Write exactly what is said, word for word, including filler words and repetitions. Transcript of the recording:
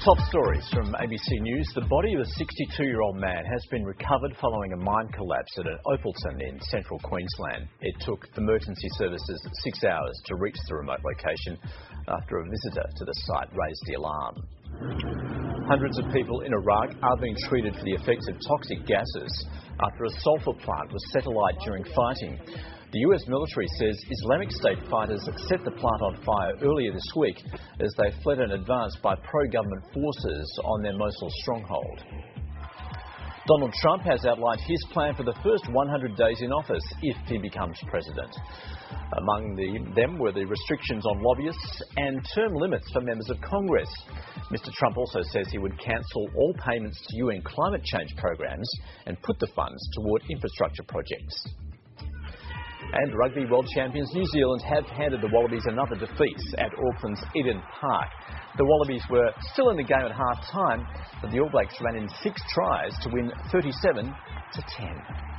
Top stories from A B C News. The body of a sixty-two-year-old man has been recovered following a mine collapse at an Opalton in central Queensland. It took emergency services six hours to reach the remote location after a visitor to the site raised the alarm. Hundreds of people in Iraq are being treated for the effects of toxic gases after a sulphur plant was set alight during fighting. The U S military says Islamic State fighters set the plant on fire earlier this week as they fled in advance by pro-government forces on their Mosul stronghold. Donald Trump has outlined his plan for the first one hundred days in office if he becomes president. Among the, them were the restrictions on lobbyists and term limits for members of Congress. Mister Trump also says he would cancel all payments to U N climate change programs and put the funds toward infrastructure projects. And rugby world champions New Zealand have handed the Wallabies another defeat at Auckland's Eden Park. The Wallabies were still in the game at half-time, but the All Blacks ran in six tries to win thirty-seven to ten.